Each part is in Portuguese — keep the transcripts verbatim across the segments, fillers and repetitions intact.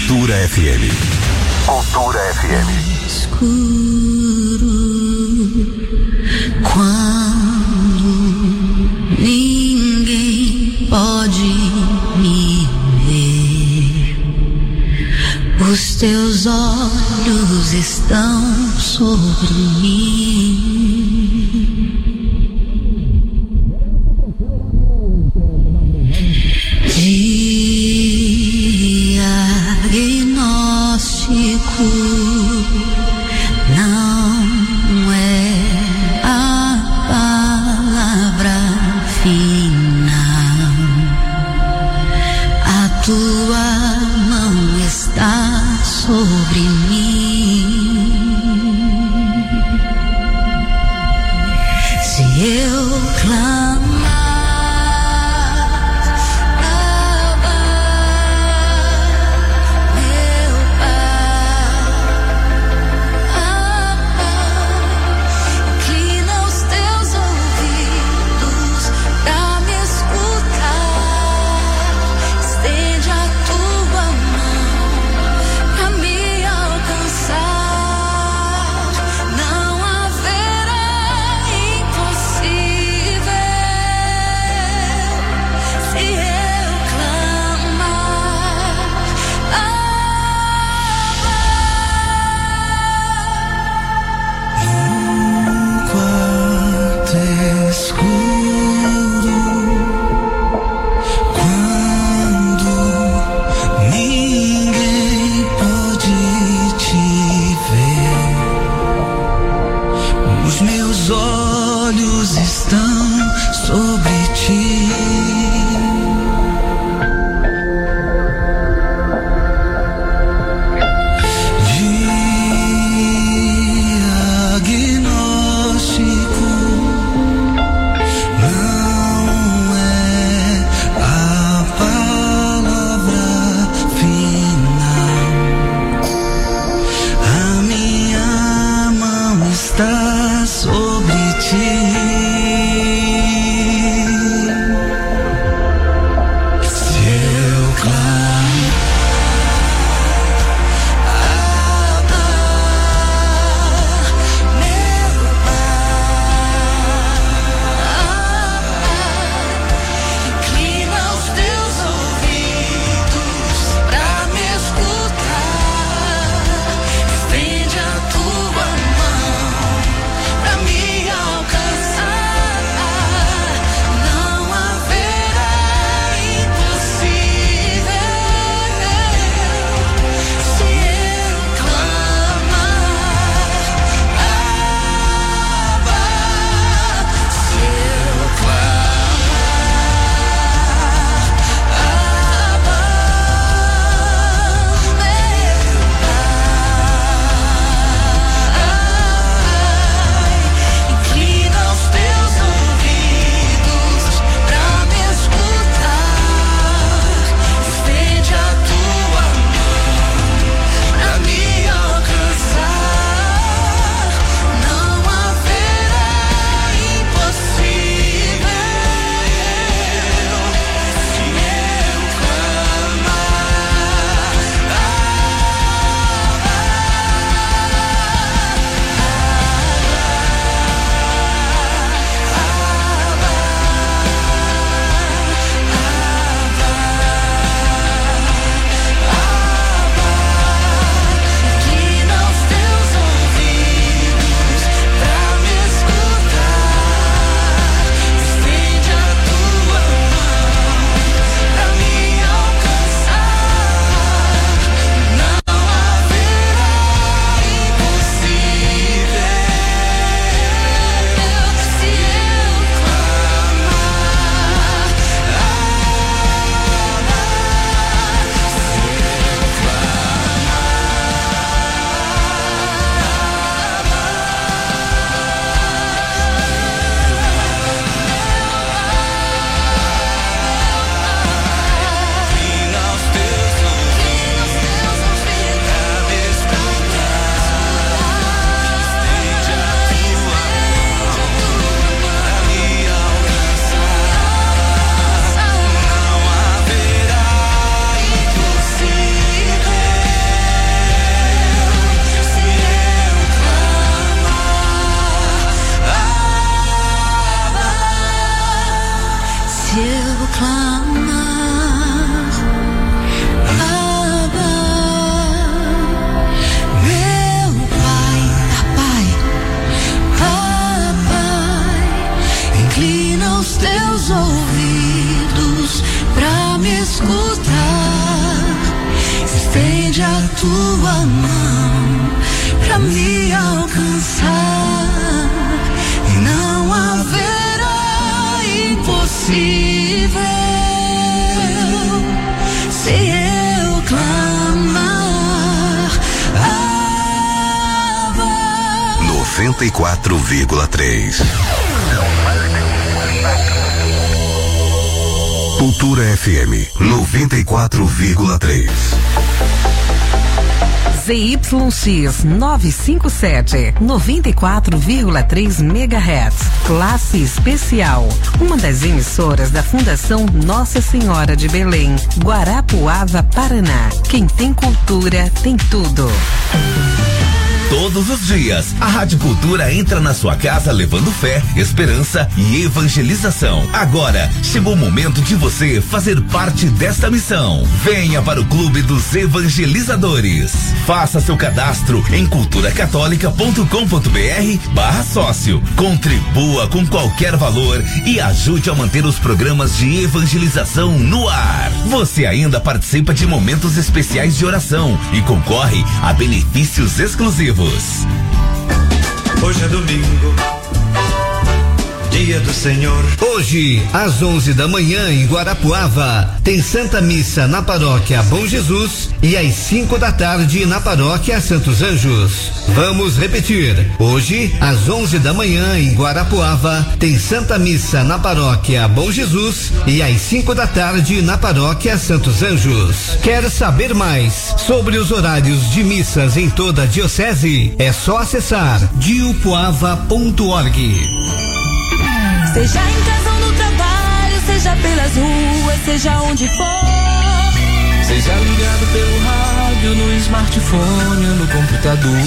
Cultura F M. Cultura F M. Escuro quando ninguém pode me ver. Os teus olhos estão sobre mim. Diagnóstico não é a palavra final. A tua mão está sobre mim. Se eu clamar, Alcançar clamar, Abba, meu Pai, Papai, Papai, inclina os teus ouvidos pra me escutar, estende a tua mão pra me alcançar, e não haverá impossível se eu clamar, Abba. noventa e quatro vírgula três. Cultura F M noventa e quatro vírgula três. Z Y X novecentos e cinquenta e sete, noventa e quatro vírgula três megahertz, classe especial, uma das emissoras da Fundação Nossa Senhora de Belém, Guarapuava, Paraná. Quem tem cultura tem tudo. Todos os dias, a Rádio Cultura entra na sua casa levando fé, esperança e evangelização. Agora, chegou o momento de você fazer parte desta missão. Venha para o Clube dos Evangelizadores. Faça seu cadastro em culturacatólica.com.br barra sócio. Contribua com qualquer valor e ajude a manter os programas de evangelização no ar. Você ainda participa de momentos especiais de oração e concorre a benefícios exclusivos. Hoje é domingo, dia do Senhor. Hoje, às onze da manhã, em Guarapuava, tem Santa Missa na Paróquia Bom Jesus e às cinco da tarde na Paróquia Santos Anjos. Vamos repetir. Hoje, às onze da manhã, em Guarapuava, tem Santa Missa na Paróquia Bom Jesus e às cinco da tarde na Paróquia Santos Anjos. Quer saber mais sobre os horários de missas em toda a diocese? É só acessar diopuava ponto org. Seja em casa ou no trabalho, seja pelas ruas, seja onde for. Seja ligado pelo rádio, no smartphone ou no computador.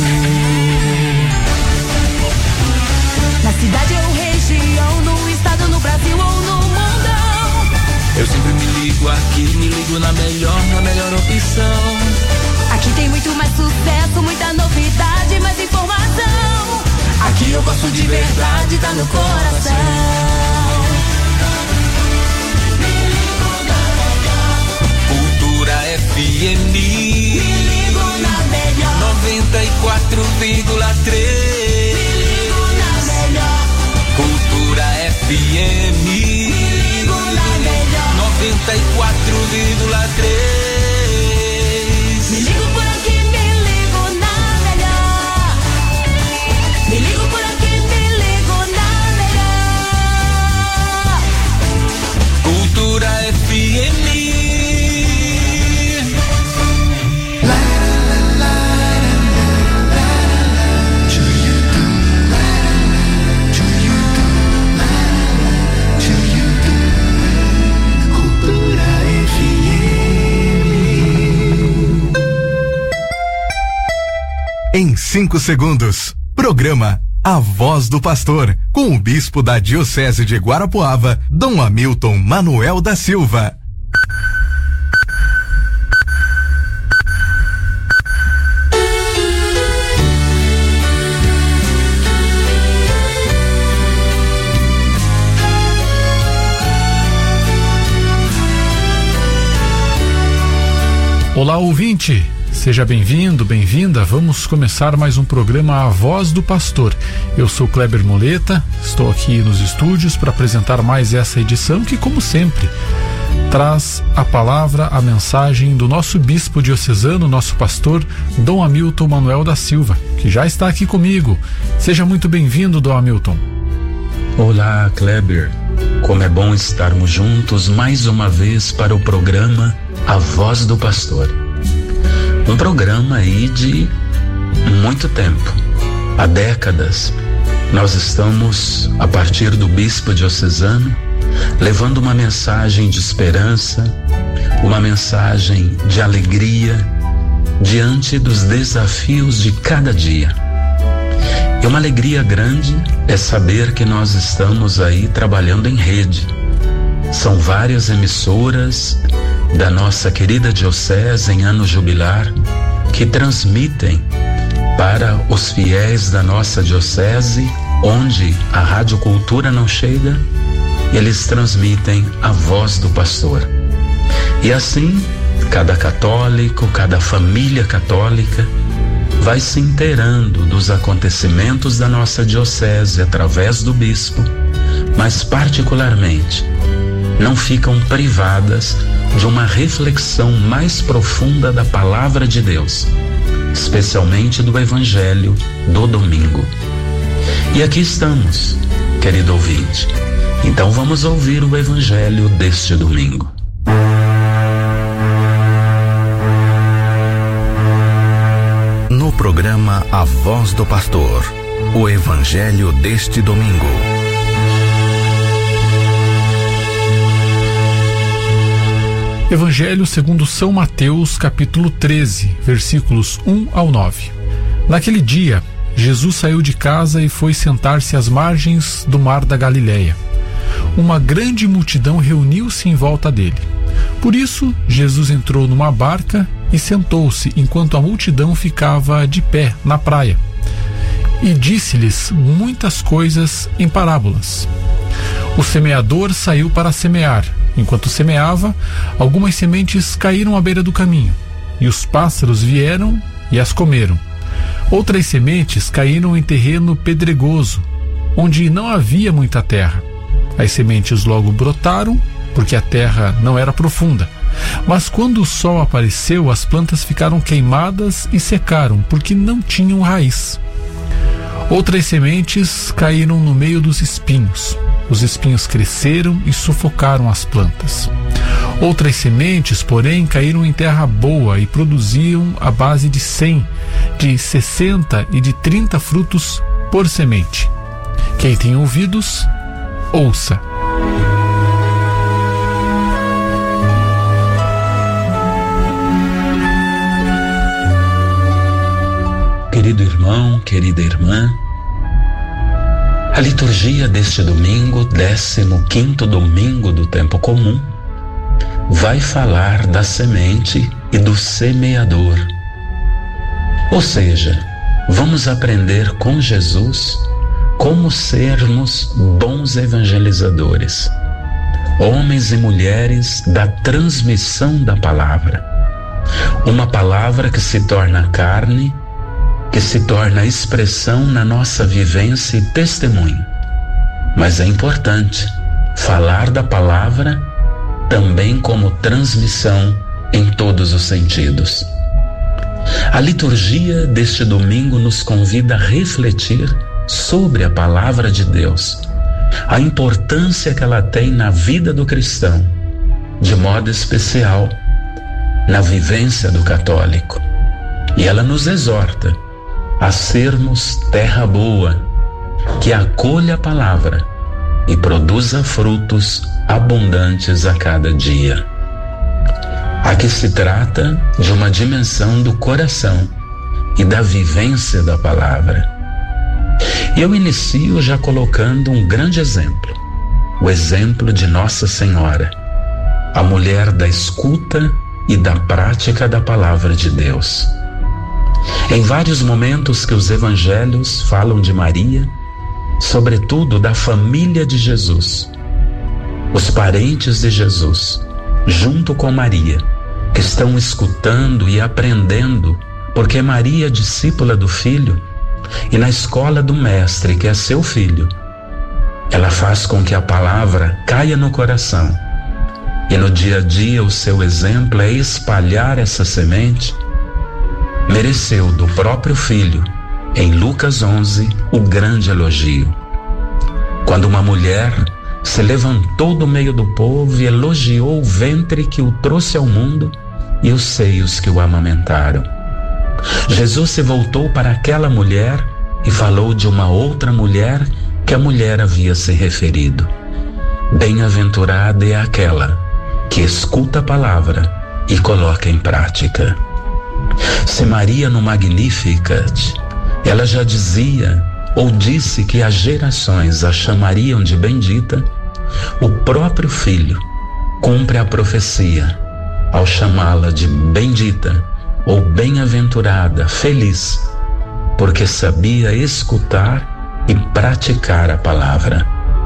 Na cidade ou região, no estado, no Brasil ou no mundão. Eu sempre me ligo aqui, me ligo na melhor, na melhor opção. Aqui tem muito mais sucesso, muita novidade, mais informação. Aqui eu gosto de verdade, tá no coração. Cultura F M, me ligo na melhor. noventa e quatro vírgula três. Me ligo na melhor. Cultura F M, me ligo na melhor. noventa e quatro vírgula três. Me ligo por aqui, me ligo na melhor. Me ligo por aqui, me ligo na melhor. Cultura F M. Em cinco segundos, programa A Voz do Pastor, com o bispo da Diocese de Guarapuava, Dom Hamilton Manuel da Silva. Olá, ouvinte! Seja bem-vindo, bem-vinda. Vamos começar mais um programa A Voz do Pastor. Eu sou Kleber Moleta, estou aqui nos estúdios para apresentar mais essa edição que, como sempre, traz a palavra, a mensagem do nosso bispo diocesano, nosso pastor, Dom Hamilton Manuel da Silva, que já está aqui comigo. Seja muito bem-vindo, Dom Hamilton. Olá, Kleber. Como é bom estarmos juntos mais uma vez para o programa A Voz do Pastor. Um programa aí de muito tempo, há décadas. Nós estamos, a partir do bispo diocesano, levando uma mensagem de esperança, uma mensagem de alegria diante dos desafios de cada dia. E uma alegria grande é saber que nós estamos aí trabalhando em rede. São várias emissoras da nossa querida diocese em ano jubilar que transmitem para os fiéis da nossa diocese, onde a Rádio Cultura não chega, eles transmitem a voz do pastor. E assim, cada católico, cada família católica vai se inteirando dos acontecimentos da nossa diocese através do bispo, mas particularmente não ficam privadas de uma reflexão mais profunda da palavra de Deus, especialmente do Evangelho do domingo. E aqui estamos, querido ouvinte. Então vamos ouvir o Evangelho deste domingo. No programa A Voz do Pastor, o Evangelho deste domingo. Evangelho segundo São Mateus, capítulo treze, versículos um ao nove. Naquele dia, Jesus saiu de casa e foi sentar-se às margens do mar da Galileia. Uma grande multidão reuniu-se em volta dele. Por isso, Jesus entrou numa barca e sentou-se enquanto a multidão ficava de pé na praia. E disse-lhes muitas coisas em parábolas. O semeador saiu para semear. Enquanto semeava, algumas sementes caíram à beira do caminho, e os pássaros vieram e as comeram. Outras sementes caíram em terreno pedregoso, onde não havia muita terra. As sementes logo brotaram, porque a terra não era profunda. Mas quando o sol apareceu, as plantas ficaram queimadas e secaram, porque não tinham raiz. Outras sementes caíram no meio dos espinhos. Os espinhos cresceram e sufocaram as plantas. Outras sementes, porém, caíram em terra boa e produziam a base de cem, de sessenta e de trinta frutos por semente. Quem tem ouvidos, ouça. Querido irmão, querida irmã, a liturgia deste domingo, décimo quinto domingo do tempo comum, vai falar da semente e do semeador. Ou seja, vamos aprender com Jesus como sermos bons evangelizadores, homens e mulheres da transmissão da palavra. Uma palavra que se torna carne, que se torna expressão na nossa vivência e testemunho. Mas é importante falar da palavra também como transmissão em todos os sentidos. A liturgia deste domingo nos convida a refletir sobre a palavra de Deus, a importância que ela tem na vida do cristão, de modo especial na vivência do católico. E ela nos exorta a sermos terra boa, que acolha a palavra e produza frutos abundantes a cada dia. Aqui se trata de uma dimensão do coração e da vivência da palavra. Eu inicio já colocando um grande exemplo, o exemplo de Nossa Senhora, a mulher da escuta e da prática da palavra de Deus. Em vários momentos que os evangelhos falam de Maria, sobretudo da família de Jesus, os parentes de Jesus, junto com Maria, que estão escutando e aprendendo, porque Maria é discípula do Filho, e na escola do Mestre, que é seu Filho, ela faz com que a palavra caia no coração, e no dia a dia o seu exemplo é espalhar essa semente. Mereceu do próprio Filho, em Lucas onze, o grande elogio. Quando uma mulher se levantou do meio do povo e elogiou o ventre que o trouxe ao mundo e os seios que o amamentaram. Jesus se voltou para aquela mulher e falou de uma outra mulher que a mulher havia se referido. Bem-aventurada é aquela que escuta a palavra e coloca em prática. Se Maria no Magnificat, ela já dizia ou disse que as gerações a chamariam de bendita, o próprio Filho cumpre a profecia ao chamá-la de bendita ou bem-aventurada, feliz, porque sabia escutar e praticar a palavra.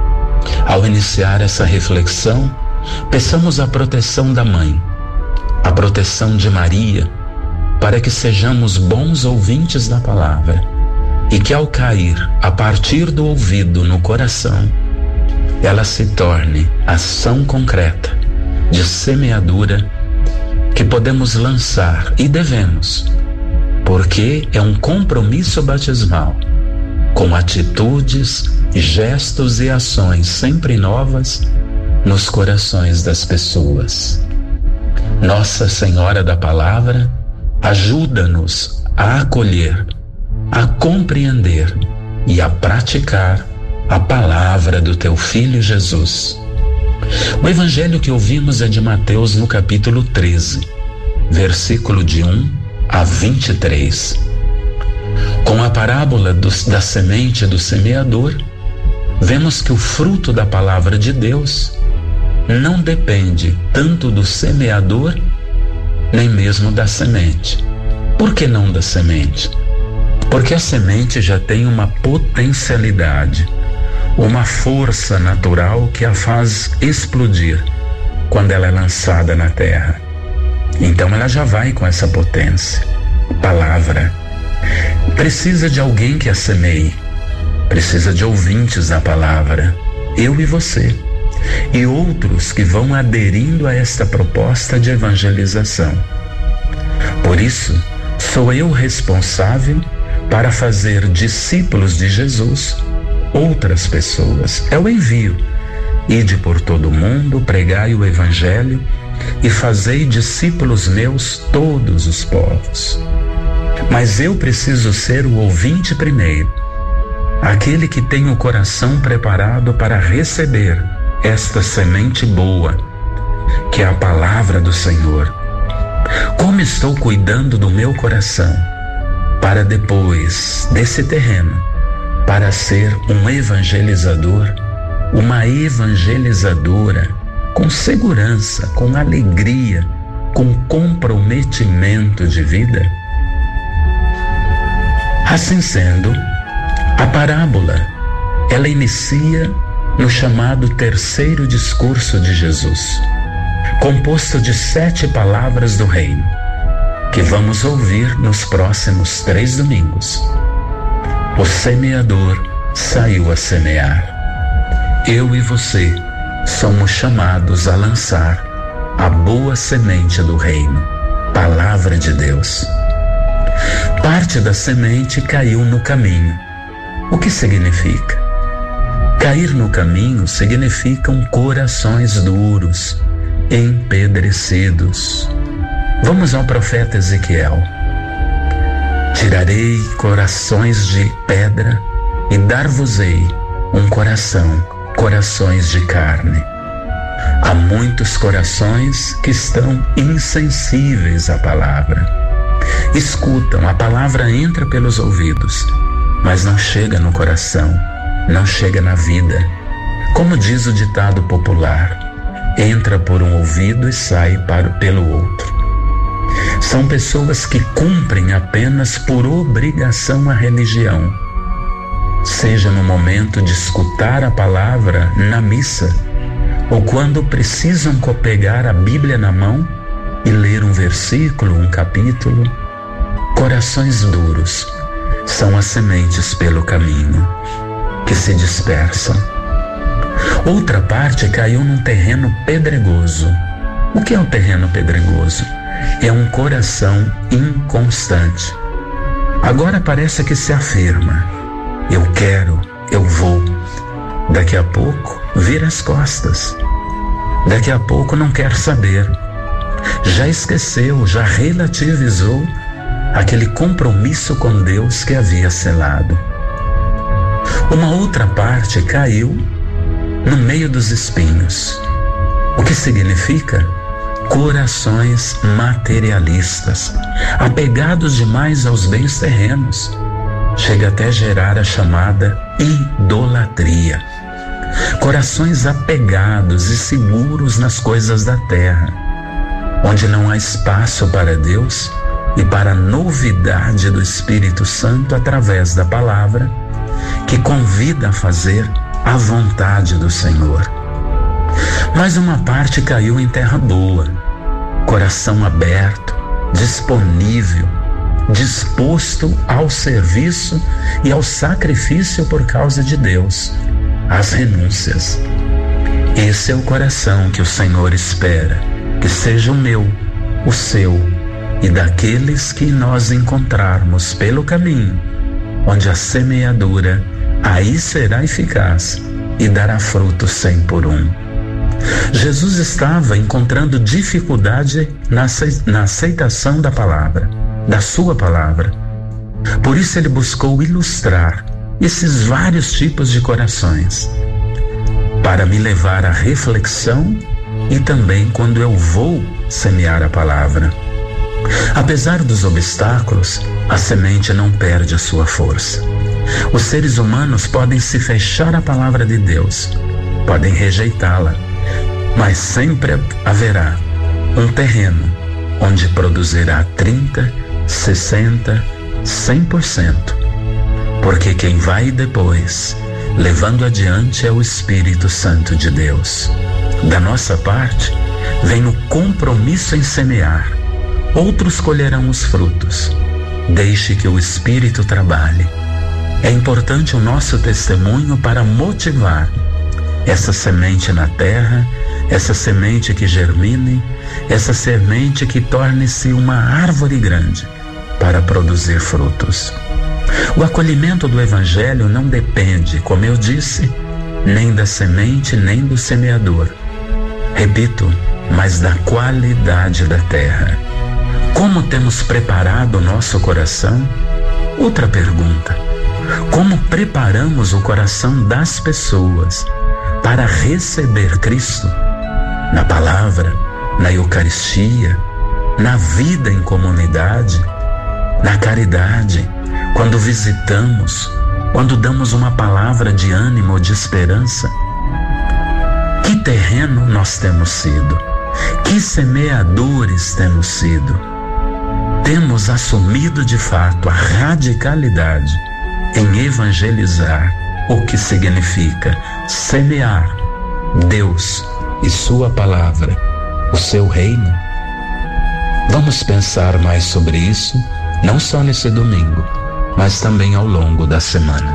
Ao iniciar essa reflexão, peçamos a proteção da Mãe, a proteção de Maria, para que sejamos bons ouvintes da palavra e que, ao cair a partir do ouvido no coração, ela se torne ação concreta de semeadura que podemos lançar e devemos, porque é um compromisso batismal com atitudes, gestos e ações sempre novas nos corações das pessoas. Nossa Senhora da Palavra, ajuda-nos a acolher, a compreender e a praticar a palavra do teu Filho Jesus. O evangelho que ouvimos é de Mateus, no capítulo treze, versículo de um a vinte e três. Com a parábola do, da semente do semeador, vemos que o fruto da palavra de Deus não depende tanto do semeador, nem mesmo da semente. Por que não da semente? Porque a semente já tem uma potencialidade, uma força natural que a faz explodir quando ela é lançada na terra. Então ela já vai com essa potência. Palavra. Precisa de alguém que a semeie. Precisa de ouvintes da palavra. Eu e você. E outros que vão aderindo a esta proposta de evangelização. Por isso, sou eu responsável para fazer discípulos de Jesus outras pessoas. É o envio. Ide por todo o mundo, pregai o evangelho e fazei discípulos meus todos os povos. Mas eu preciso ser o ouvinte primeiro, aquele que tem o coração preparado para receber esta semente boa, que é a palavra do Senhor. Como estou cuidando do meu coração para depois desse terreno, para ser um evangelizador, uma evangelizadora com segurança, com alegria, com comprometimento de vida? Assim sendo, a parábola, ela inicia no chamado terceiro discurso de Jesus, composto de sete palavras do reino, que vamos ouvir nos próximos três domingos. O semeador saiu a semear. Eu e você somos chamados a lançar a boa semente do reino, palavra de Deus. Parte da semente caiu no caminho. O que significa? Cair no caminho significam corações duros, empedrecidos. Vamos ao profeta Ezequiel. Tirarei corações de pedra e dar-vos-ei um coração, corações de carne. Há muitos corações que estão insensíveis à palavra. Escutam, a palavra entra pelos ouvidos, mas não chega no coração, não chega na vida. Como diz o ditado popular, entra por um ouvido e sai para, pelo outro. São pessoas que cumprem apenas por obrigação a religião, seja no momento de escutar a palavra na missa, ou quando precisam pegar a Bíblia na mão e ler um versículo, um capítulo. Corações duros são as sementes pelo caminho, que se dispersam. Outra parte caiu num terreno pedregoso. O que é o terreno pedregoso? É um coração inconstante. Agora parece que se afirma: eu quero, eu vou. Daqui a pouco vira as costas. Daqui a pouco não quer saber. Já esqueceu, já relativizou aquele compromisso com Deus que havia selado. Uma outra parte caiu no meio dos espinhos. O que significa? Corações materialistas, apegados demais aos bens terrenos. Chega até gerar a chamada idolatria. corações apegados e seguros nas coisas da terra, onde não há espaço para Deus e para a novidade do Espírito Santo através da palavra, que convida a fazer a vontade do Senhor. Mas uma parte caiu em terra boa, coração aberto, disponível, disposto ao serviço e ao sacrifício por causa de Deus, às renúncias. Esse é o coração que o Senhor espera, que seja o meu, o seu e daqueles que nós encontrarmos pelo caminho, onde a semeadura aí será eficaz e dará fruto cem por um. Jesus estava encontrando dificuldade na aceitação da palavra, da sua palavra. Por isso ele buscou ilustrar esses vários tipos de corações, para me levar à reflexão e também quando eu vou semear a palavra. Apesar dos obstáculos, a semente não perde a sua força. Os seres humanos podem se fechar à palavra de Deus, podem rejeitá-la, mas sempre haverá um terreno onde produzirá trinta, sessenta, cem por cento. Porque quem vai depois, levando adiante, é o Espírito Santo de Deus. Da nossa parte, vem o compromisso em semear. Outros colherão os frutos. Deixe que o Espírito trabalhe. É importante o nosso testemunho para motivar essa semente na terra, essa semente que germine, essa semente que torne-se uma árvore grande para produzir frutos. O acolhimento do Evangelho não depende, como eu disse, nem da semente, nem do semeador. Repito, mas da qualidade da terra. Como temos preparado o nosso coração? Outra pergunta. Como preparamos o coração das pessoas para receber Cristo? Na palavra, na Eucaristia, na vida em comunidade, na caridade, quando visitamos, quando damos uma palavra de ânimo, de esperança. Que terreno nós temos sido? Que semeadores temos sido? Temos assumido de fato a radicalidade em evangelizar, o que significa semear Deus e sua palavra, o seu reino? Vamos pensar mais sobre isso, não só nesse domingo, mas também ao longo da semana.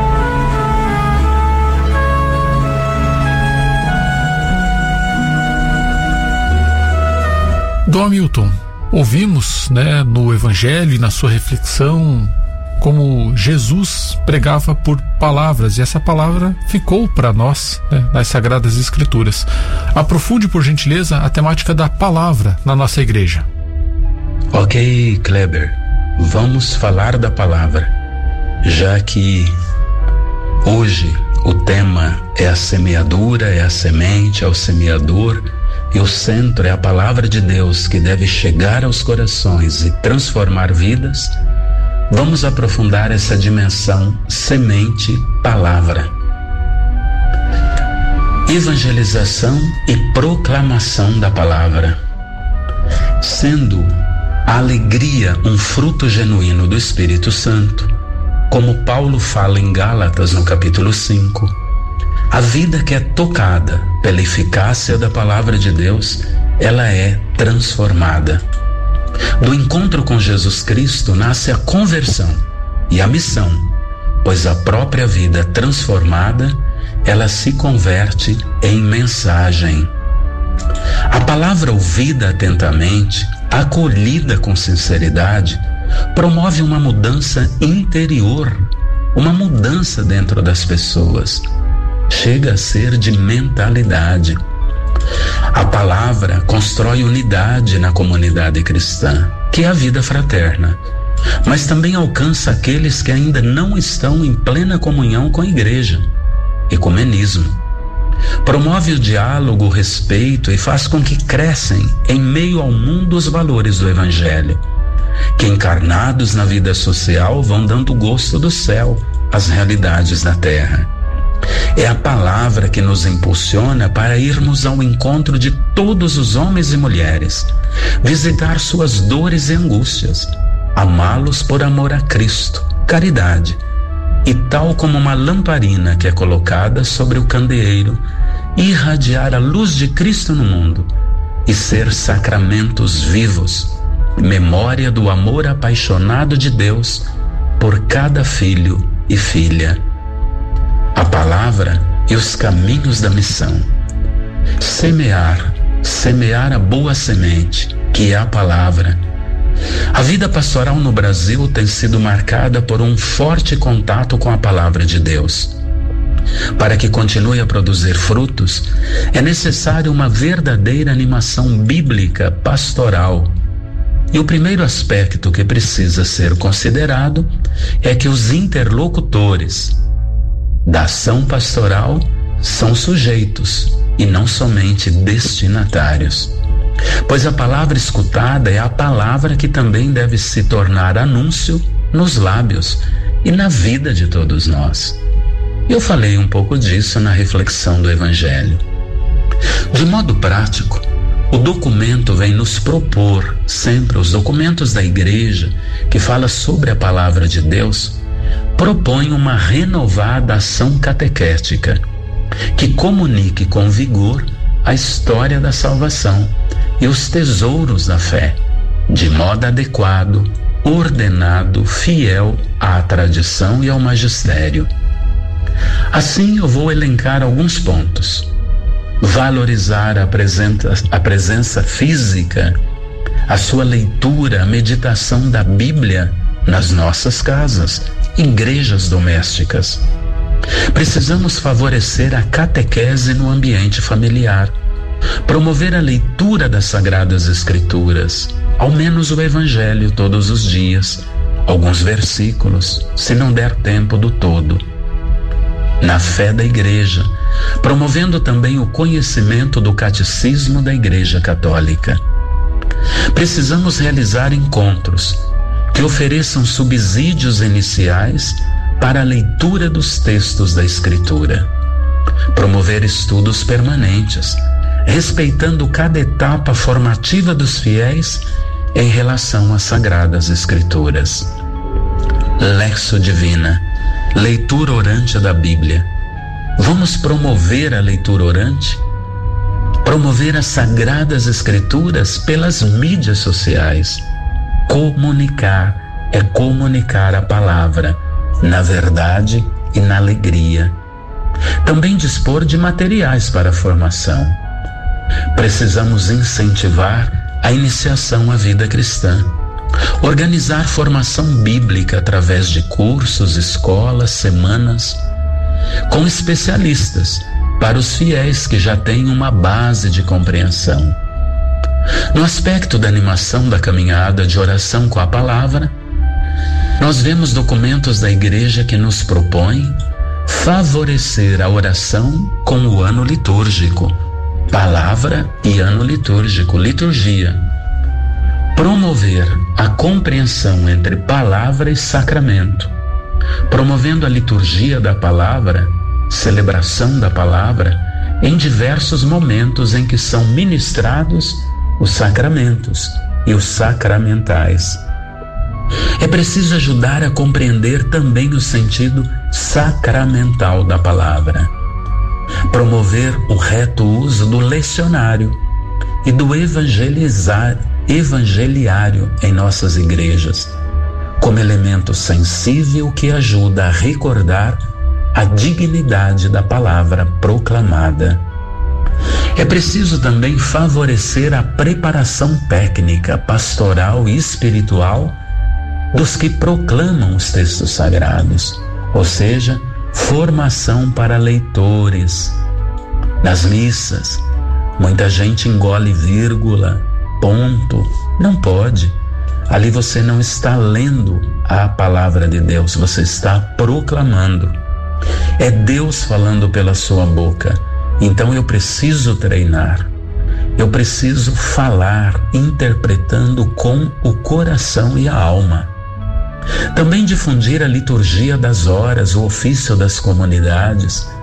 Dom Hamilton, ouvimos, né, no Evangelho e na sua reflexão como Jesus pregava por palavras, e essa palavra ficou para nós, né, nas Sagradas Escrituras. Aprofunde, por gentileza, a temática da palavra na nossa igreja. Ok, Kleber, vamos falar da palavra, já que hoje o tema é a semeadura, é a semente, é o semeador, e o centro é a palavra de Deus que deve chegar aos corações e transformar vidas. Vamos aprofundar essa dimensão semente-palavra. Evangelização e proclamação da palavra. Sendo a alegria um fruto genuíno do Espírito Santo, como Paulo fala em Gálatas no capítulo cinco, a vida que é tocada pela eficácia da palavra de Deus, ela é transformada. Do encontro com Jesus Cristo nasce a conversão e a missão, pois a própria vida transformada, ela se converte em mensagem. A palavra ouvida atentamente, acolhida com sinceridade, promove uma mudança interior, uma mudança dentro das pessoas. Chega a ser de mentalidade. A palavra constrói unidade na comunidade cristã, que é a vida fraterna, mas também alcança aqueles que ainda não estão em plena comunhão com a igreja. Ecumenismo. Promove o diálogo, o respeito e faz com que crescem em meio ao mundo os valores do Evangelho, que encarnados na vida social vão dando gosto do céu às realidades da terra. É a palavra que nos impulsiona para irmos ao encontro de todos os homens e mulheres, visitar suas dores e angústias, amá-los por amor a Cristo, caridade, e tal como uma lamparina que é colocada sobre o candeeiro, irradiar a luz de Cristo no mundo e ser sacramentos vivos, memória do amor apaixonado de Deus por cada filho e filha. A palavra e os caminhos da missão. Semear, semear a boa semente, que é a palavra. A vida pastoral no Brasil tem sido marcada por um forte contato com a palavra de Deus. Para que continue a produzir frutos, é necessário uma verdadeira animação bíblica pastoral. E o primeiro aspecto que precisa ser considerado é que os interlocutores da ação pastoral são sujeitos e não somente destinatários. Pois a palavra escutada é a palavra que também deve se tornar anúncio nos lábios e na vida de todos nós. Eu falei um pouco disso na reflexão do Evangelho. De modo prático, o documento vem nos propor, sempre os documentos da igreja que fala sobre a palavra de Deus, propõe uma renovada ação catequética que comunique com vigor a história da salvação e os tesouros da fé, de modo adequado, ordenado, fiel à tradição e ao magistério. Assim, eu vou elencar alguns pontos. Valorizar a presença, a presença física, a sua leitura, a meditação da Bíblia nas nossas casas, igrejas domésticas. Precisamos favorecer a catequese no ambiente familiar, promover a leitura das Sagradas Escrituras, ao menos o Evangelho todos os dias, alguns versículos, se não der tempo do todo. Na fé da igreja, promovendo também o conhecimento do catecismo da Igreja Católica. Precisamos realizar encontros que ofereçam subsídios iniciais para a leitura dos textos da Escritura. Promover estudos permanentes, respeitando cada etapa formativa dos fiéis em relação às Sagradas Escrituras. Lexio Divina, leitura orante da Bíblia. Vamos promover a leitura orante? Promover as Sagradas Escrituras pelas mídias sociais. Comunicar é comunicar a palavra, na verdade e na alegria. Também dispor de materiais para a formação. Precisamos incentivar a iniciação à vida cristã. Organizar formação bíblica através de cursos, escolas, semanas, com especialistas para os fiéis que já têm uma base de compreensão. No aspecto da animação da caminhada de oração com a palavra, nós vemos documentos da igreja que nos propõem favorecer a oração com o ano litúrgico, palavra e ano litúrgico, liturgia. Promover a compreensão entre palavra e sacramento, promovendo a liturgia da palavra, celebração da palavra, em diversos momentos em que são ministrados os sacramentos e os sacramentais. É preciso ajudar a compreender também o sentido sacramental da palavra. Promover o reto uso do lecionário e do evangelizar, evangeliário em nossas igrejas, como elemento sensível que ajuda a recordar a dignidade da palavra proclamada. É preciso também favorecer a preparação técnica, pastoral e espiritual dos que proclamam os textos sagrados, ou seja, formação para leitores. Nas missas, muita gente engole vírgula, ponto. Não pode. Ali você não está lendo a palavra de Deus, você está proclamando. É Deus falando pela sua boca. Então eu preciso treinar. Eu preciso falar interpretando com o coração e a alma. Também difundir a liturgia das horas, o ofício das comunidades,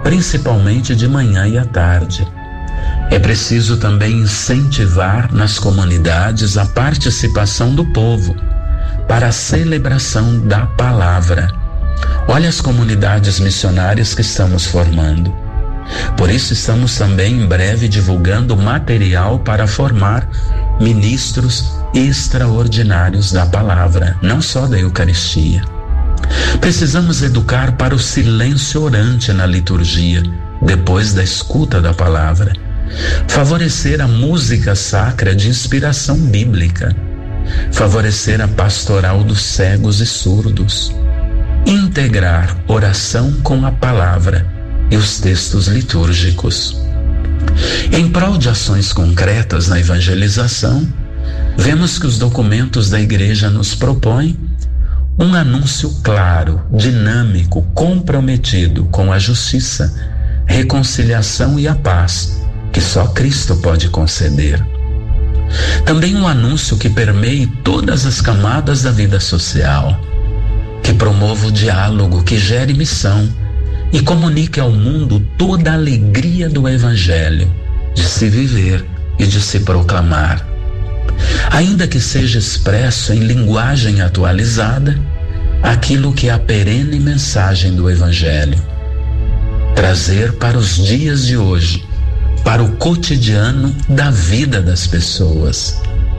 principalmente de manhã e à tarde. É preciso também incentivar nas comunidades a participação do povo para a celebração da palavra. Olha as comunidades missionárias que estamos formando. Por isso estamos também em breve divulgando material para formar ministros extraordinários da palavra, não só da Eucaristia. Precisamos educar para o silêncio orante na liturgia, depois da escuta da palavra. Favorecer a música sacra de inspiração bíblica. Favorecer a pastoral dos cegos e surdos. Integrar oração com a palavra e os textos litúrgicos. Em prol de ações concretas na evangelização, vemos que os documentos da Igreja nos propõem um anúncio claro, dinâmico, comprometido com a justiça, reconciliação e a paz, que só Cristo pode conceder. Também um anúncio que permeie todas as camadas da vida social, que promova o diálogo, que gere missão e comunique ao mundo toda a alegria do Evangelho, de se viver e de se proclamar. Ainda que seja expresso em linguagem atualizada, aquilo que é a perene mensagem do Evangelho. Trazer para os dias de hoje, para o cotidiano da vida das pessoas.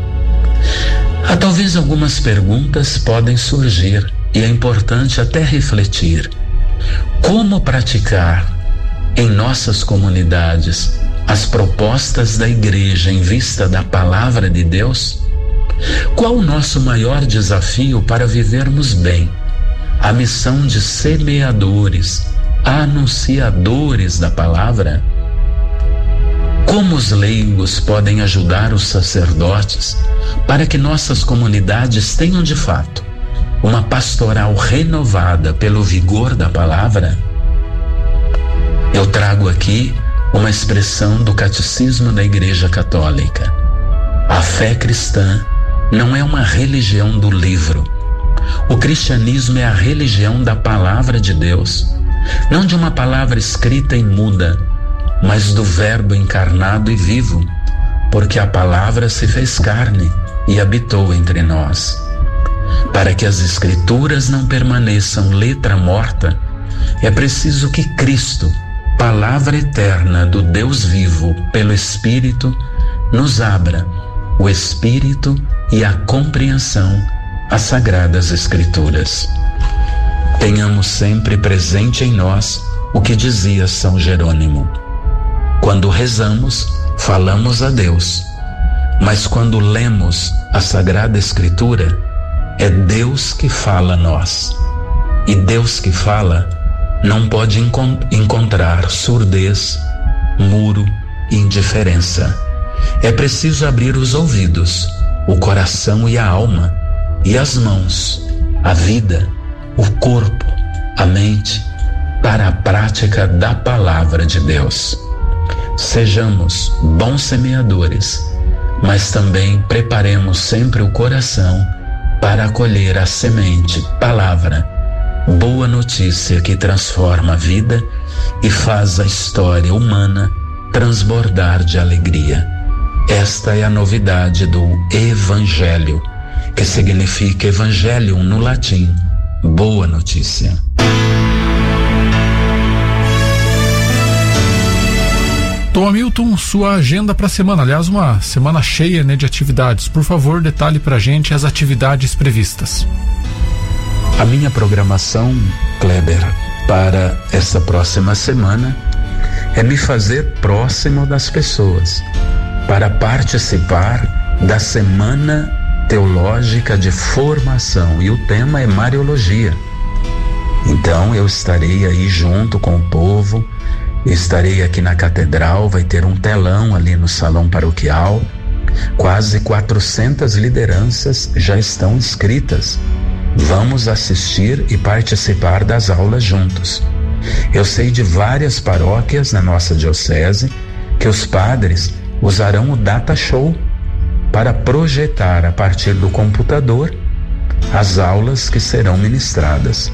Há talvez algumas perguntas podem surgir e é importante até refletir. Como praticar em nossas comunidades as propostas da Igreja em vista da Palavra de Deus? Qual o nosso maior desafio para vivermos bem a missão de semeadores, anunciadores da Palavra? Como os leigos podem ajudar os sacerdotes para que nossas comunidades tenham de fato uma pastoral renovada pelo vigor da Palavra? Eu trago aqui uma expressão do Catecismo da Igreja Católica. A fé cristã não é uma religião do livro. O cristianismo é a religião da Palavra de Deus, não de uma palavra escrita e muda, mas do Verbo encarnado e vivo, porque a palavra se fez carne e habitou entre nós. Para que as Escrituras não permaneçam letra morta, é preciso que Cristo, palavra eterna do Deus vivo pelo Espírito, nos abra o Espírito e a compreensão às Sagradas Escrituras. Tenhamos sempre presente em nós o que dizia São Jerônimo: quando rezamos, falamos a Deus, mas quando lemos a Sagrada Escritura, é Deus que fala a nós. E Deus que fala não pode encont- encontrar surdez, muro e indiferença. É preciso abrir os ouvidos, o coração e a alma, e as mãos, a vida, o corpo, a mente, para a prática da Palavra de Deus. Sejamos bons semeadores, mas também preparemos sempre o coração para acolher a semente, palavra, boa notícia que transforma a vida e faz a história humana transbordar de alegria. Esta é a novidade do Evangelho, que significa Evangelium no latim, boa notícia. Tom Hamilton, sua agenda para a semana, aliás, uma semana cheia, né, de atividades. Por favor, detalhe para a gente as atividades previstas. A minha programação, Kleber, para essa próxima semana é me fazer próximo das pessoas, para participar da Semana Teológica de Formação, e o tema é Mariologia. Então eu estarei aí junto com o povo. Estarei aqui na catedral, vai ter um telão ali no salão paroquial. Quase quatrocentas lideranças já estão inscritas. Vamos assistir e participar das aulas juntos. Eu sei de várias paróquias na nossa diocese que os padres usarão o Data Show para projetar a partir do computador as aulas que serão ministradas.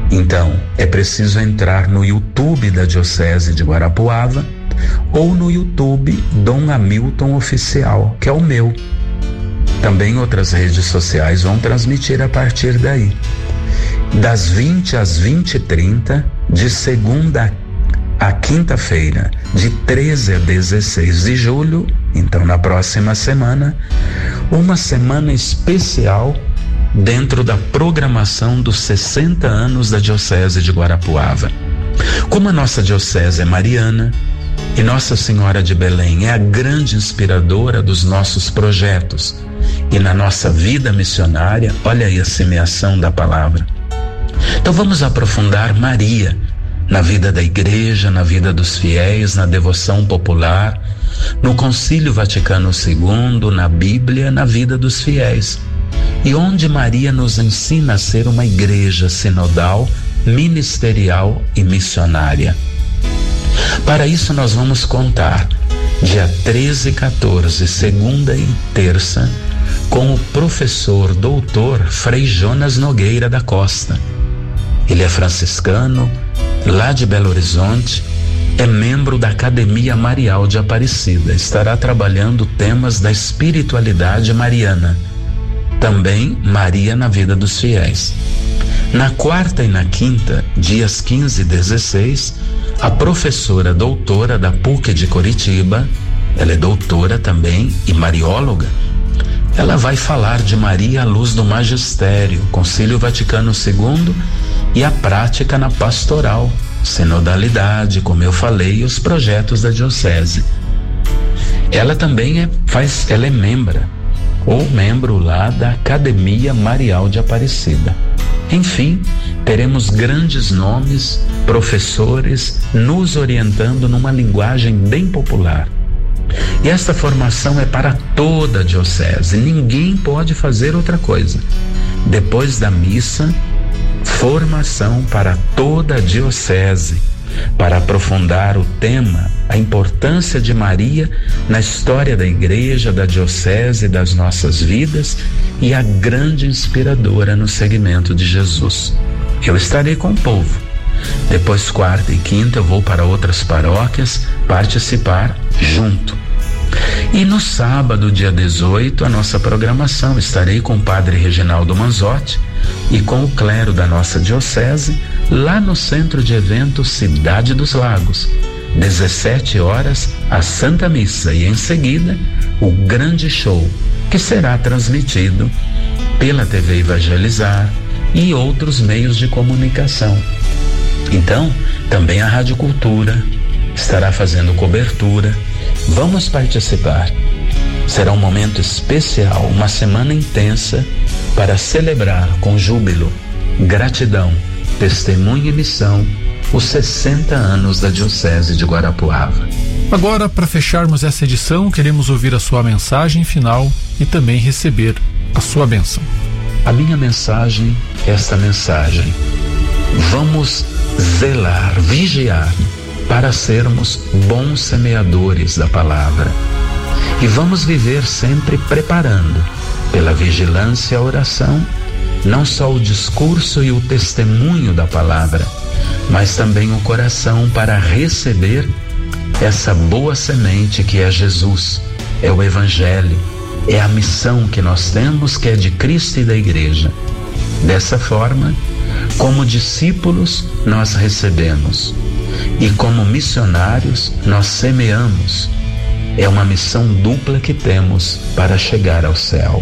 Então, é preciso entrar no YouTube da Diocese de Guarapuava ou no YouTube Dom Hamilton Oficial, que é o meu. Também outras redes sociais vão transmitir a partir daí. Das vinte às vinte e trinta, de segunda a quinta-feira, de treze a dezesseis de julho, então na próxima semana, uma semana especial dentro da programação dos sessenta anos da Diocese de Guarapuava. Como a nossa diocese é mariana e Nossa Senhora de Belém é a grande inspiradora dos nossos projetos e na nossa vida missionária, olha aí a semeação da palavra. Então vamos aprofundar Maria na vida da igreja, na vida dos fiéis, na devoção popular, no Concílio Vaticano segundo, na Bíblia, na vida dos fiéis. E onde Maria nos ensina a ser uma igreja sinodal, ministerial e missionária. Para isso nós vamos contar dia treze e quatorze, segunda e terça, com o professor doutor Frei Jonas Nogueira da Costa. Ele é franciscano, lá de Belo Horizonte, é membro da Academia Marial de Aparecida, estará trabalhando temas da espiritualidade mariana. Também Maria na vida dos fiéis. Na quarta e na quinta, dias quinze e dezesseis, a professora doutora da P U C de Curitiba, ela é doutora também e marióloga, ela vai falar de Maria à luz do magistério, Concílio Vaticano segundo e a prática na pastoral, sinodalidade, como eu falei, e os projetos da diocese. Ela também é, faz, ela é membra ou membro lá da Academia Marial de Aparecida. Enfim, teremos grandes nomes, professores, nos orientando numa linguagem bem popular. E esta formação é para toda a diocese, ninguém pode fazer outra coisa. Depois da missa, formação para toda a diocese, para aprofundar o tema, a importância de Maria na história da igreja, da diocese, das nossas vidas e a grande inspiradora no segmento de Jesus. Eu estarei com o povo. Depois, quarta e quinta, eu vou para outras paróquias participar junto. E no sábado, dia dezoito, a nossa programação, estarei com o padre Reginaldo Manzotti e com o clero da nossa diocese, lá no Centro de Eventos Cidade dos Lagos, dezessete horas, a Santa Missa e em seguida o grande show, que será transmitido pela T V Evangelizar e outros meios de comunicação. Então, também a Rádio Cultura estará fazendo cobertura. Vamos participar. Será um momento especial, uma semana intensa para celebrar com júbilo, gratidão, testemunho e missão os sessenta anos da Diocese de Guarapuava. Agora, para fecharmos essa edição, queremos ouvir a sua mensagem final e também receber a sua bênção. A minha mensagem é esta mensagem. Vamos zelar, vigiar, para sermos bons semeadores da palavra. E vamos viver sempre preparando, pela vigilância e a oração, não só o discurso e o testemunho da palavra, mas também o coração para receber essa boa semente que é Jesus, é o Evangelho, é a missão que nós temos, que é de Cristo e da Igreja. Dessa forma, como discípulos, nós recebemos. E como missionários, nós semeamos. É uma missão dupla que temos para chegar ao céu.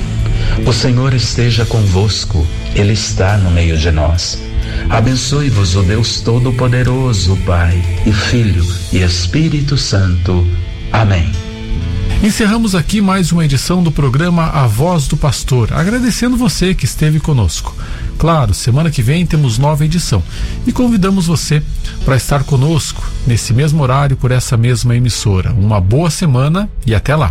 O Senhor esteja convosco, Ele está no meio de nós. Abençoe-vos o Deus Todo-Poderoso, Pai e Filho e Espírito Santo. Amém. Encerramos aqui mais uma edição do programa A Voz do Pastor, agradecendo você que esteve conosco. Claro, semana que vem temos nova edição e convidamos você para estar conosco nesse mesmo horário por essa mesma emissora. Uma boa semana e até lá.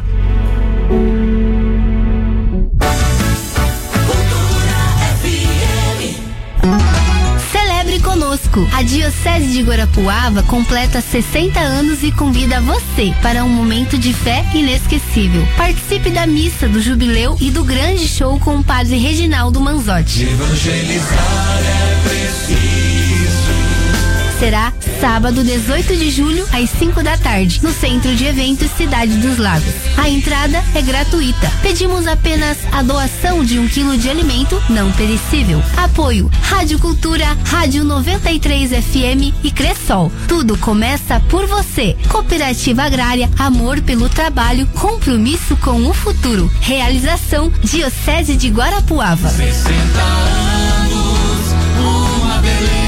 Celebre conosco conosco. A Diocese de Guarapuava completa sessenta anos e convida você para um momento de fé inesquecível. Participe da missa do jubileu e do grande show com o padre Reginaldo Manzotti. Evangelizar é preciso. Será sábado, dezoito de julho, às cinco da tarde, no Centro de Eventos Cidade dos Lagos. A entrada é gratuita. Pedimos apenas a doação de um quilo de alimento não perecível. Apoio Rádio Cultura, Rádio noventa e três F M e Cressol. Tudo começa por você. Cooperativa Agrária, amor pelo trabalho, compromisso com o futuro. Realização Diocese de Guarapuava. sessenta anos, uma Belém.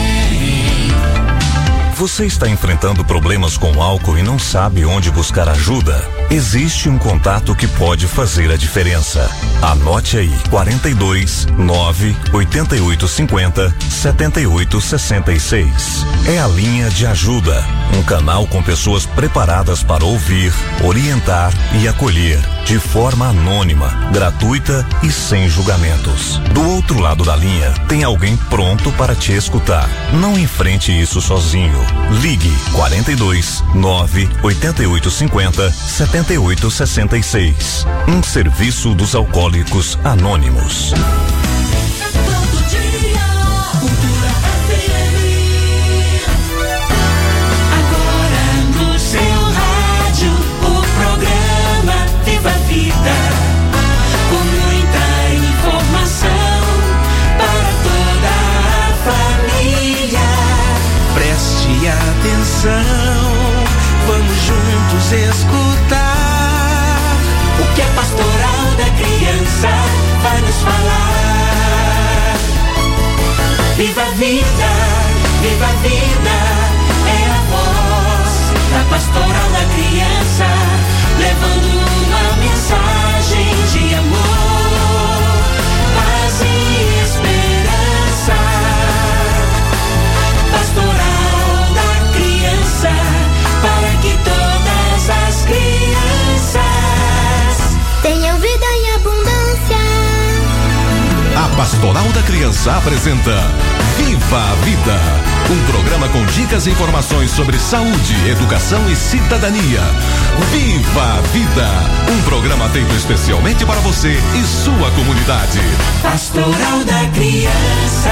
Você está enfrentando problemas com álcool e não sabe onde buscar ajuda? Existe um contato que pode fazer a diferença. Anote aí: quarenta e dois, nove, oitenta e oito, cinquenta, setenta e oito, sessenta e seis. É a linha de ajuda, um canal com pessoas preparadas para ouvir, orientar e acolher, de forma anônima, gratuita e sem julgamentos. Do outro lado da linha, tem alguém pronto para te escutar. Não enfrente isso sozinho. Ligue quarenta e dois, nove, oitenta e oito, cinquenta, setenta e oito, sessenta e seis. Um serviço dos Alcoólicos Anônimos. Todo dia, Cultura F M. Agora no seu rádio, o programa Viva a Vida, com muita informação para toda a família. Preste atenção, vamos juntos escutar o que a Pastoral da Criança vai nos falar. Viva a vida, viva a vida, é a voz da Pastoral da Criança, levando uma mensagem de amor, paz e esperança. Pastoral da Criança, para que todas as crianças tenham vida em abundância. A Pastoral da Criança apresenta Viva a Vida, um programa com dicas e informações sobre saúde, educação e cidadania. Viva a Vida, um programa feito especialmente para você e sua comunidade. Pastoral da Criança.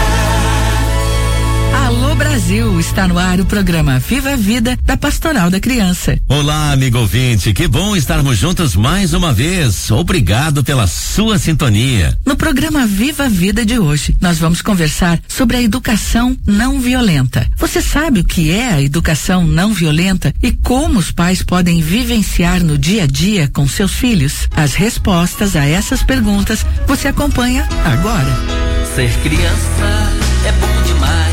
Alô Brasil, está no ar o programa Viva a Vida da Pastoral da Criança. Olá, amigo ouvinte, que bom estarmos juntos mais uma vez. Obrigado pela sua sintonia. No programa Viva a Vida de hoje, nós vamos conversar sobre a educação não violenta. Você sabe o que é a educação não violenta e como os pais podem vivenciar no dia a dia com seus filhos? As respostas a essas perguntas você acompanha agora. Ser criança é bom demais,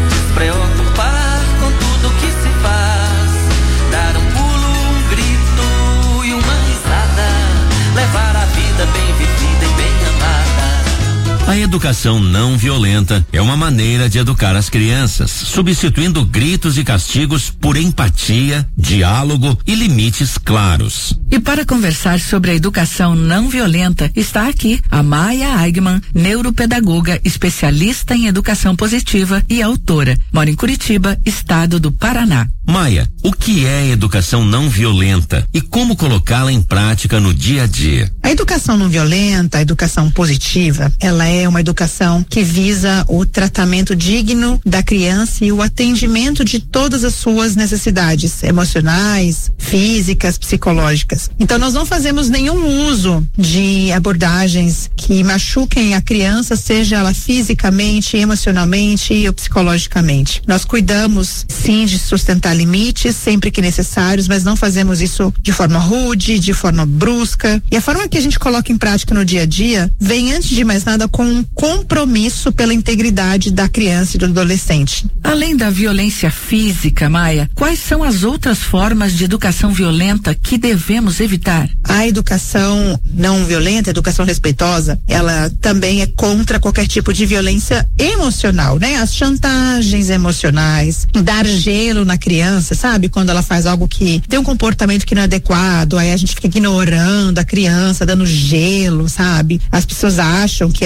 preocupar com tudo que se faz, dar um pulo, um grito e uma risada, levar a vida bem vivida e bem amada. A educação não violenta é uma maneira de educar as crianças, substituindo gritos e castigos por empatia, diálogo e limites claros. E para conversar sobre a educação não violenta, está aqui a Maia Eigman, neuropedagoga, especialista em educação positiva e autora. Mora em Curitiba, estado do Paraná. Maia, o que é educação não violenta e como colocá-la em prática no dia a dia? A educação não violenta, a educação positiva, ela é uma educação que visa o tratamento digno da criança e o atendimento de todas as suas necessidades emocionais, físicas, psicológicas. Então nós não fazemos nenhum uso de abordagens que machuquem a criança, seja ela fisicamente, emocionalmente ou psicologicamente. Nós cuidamos sim de sustentar limites sempre que necessários, mas não fazemos isso de forma rude, de forma brusca. E a forma que a gente coloca em prática no dia a dia vem, antes de mais nada, com um compromisso pela integridade da criança e do adolescente. Além da violência física, Maia, quais são as outras formas de educação violenta que devemos evitar? A educação não violenta, a educação respeitosa, ela também é contra qualquer tipo de violência emocional, né? As chantagens emocionais, dar gelo na criança, sabe? Quando ela faz algo que tem um comportamento que não é adequado, aí a gente fica ignorando a criança, dando gelo, sabe? As pessoas acham que assim vai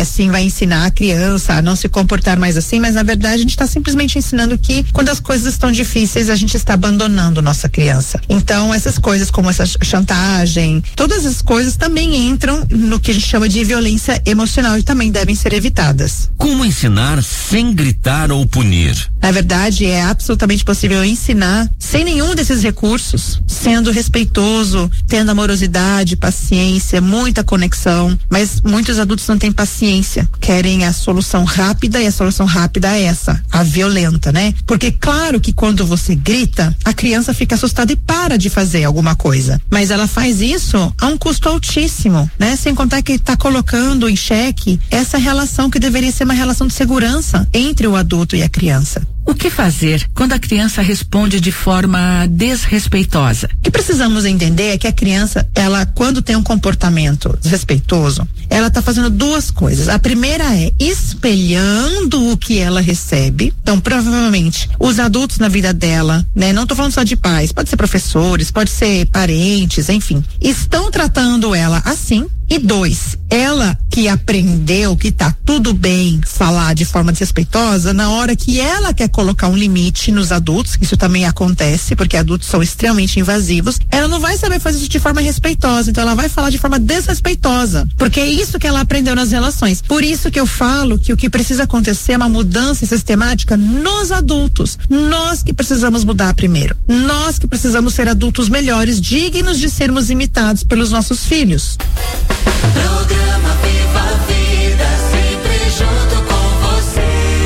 ensinar a criança a não se comportar mais assim, mas na verdade a gente está simplesmente ensinando que quando as coisas estão difíceis a gente está abandonando nossa criança. Então essas coisas como essa chantagem, todas as coisas também entram no que a gente chama de violência emocional e também devem ser evitadas. Como ensinar sem gritar ou punir? Na verdade, é absolutamente possível ensinar sem nenhum desses recursos, sendo respeitoso, tendo amorosidade, paciência, muita conexão, mas muitos adultos não têm paciência, querem a solução rápida e a solução rápida é essa, a violenta, né? Porque claro que quando você grita, a criança fica assustada e para de fazer alguma coisa, mas ela faz isso a um custo altíssimo, né? Sem contar que está colocando em xeque essa relação que deveria ser uma relação de segurança entre o adulto e a criança. O que fazer quando a criança responde de forma desrespeitosa? O que precisamos entender é que a criança, ela, quando tem um comportamento desrespeitoso, ela está fazendo duas coisas. A primeira é espelhando o que ela recebe. Então, provavelmente, os adultos na vida dela, né? Não estou falando só de pais, pode ser professores, pode ser parentes, enfim, estão tratando ela assim. E dois, ela que aprendeu que tá tudo bem falar de forma desrespeitosa, na hora que ela quer colocar um limite nos adultos, isso também acontece, porque adultos são extremamente invasivos, ela não vai saber fazer isso de forma respeitosa, então ela vai falar de forma desrespeitosa, porque é isso que ela aprendeu nas relações. Por isso que eu falo que o que precisa acontecer é uma mudança sistemática nos adultos. Nós que precisamos mudar primeiro. Nós que precisamos ser adultos melhores, dignos de sermos imitados pelos nossos filhos. Programa Viva a Vida, sempre junto com você.